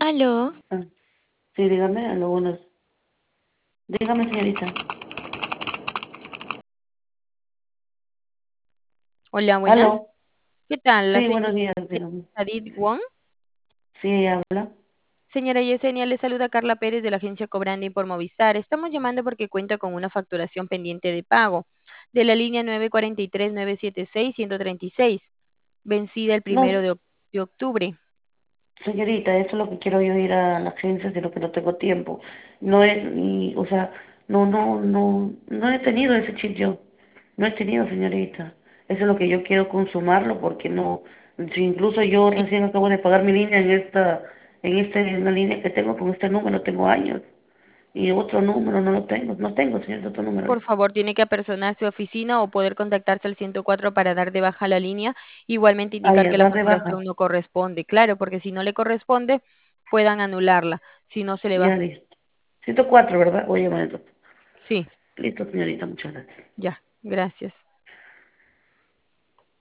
Aló, Ah, sí, dígame, algunos. Dígame, señorita. hola, buenas. Aló. ¿Qué tal? La Sí, señora buenos días, dígame. Sadid Wong. Sí, ella habla. Señora Yesenia, le saluda Carla Pérez de la agencia Cobranding por Movistar. Estamos llamando porque cuenta con una facturación pendiente de pago de la línea 943-976-136, vencida el primero No, de octubre. señorita, eso es lo que quiero yo ir a la agencia, sino que no tengo tiempo. No es, o sea, no he tenido ese chip yo. No he tenido, señorita. Eso es lo que yo quiero consumarlo, porque no, si incluso yo Sí, recién acabo de pagar mi línea en la línea que tengo con este número, tengo años. Y otro número no lo tengo. No tengo, señorita, otro número. por favor, tiene que apersonarse a oficina o poder contactarse al 104 para dar de baja la línea. Igualmente Ah, indicar ya, que la dar de baja. facturación no corresponde. Claro, porque si no le corresponde, puedan anularla. Si no, se le va. Ya listo. 104, ¿verdad? Oye, bueno, Sí, listo, señorita, muchas gracias. ya, gracias.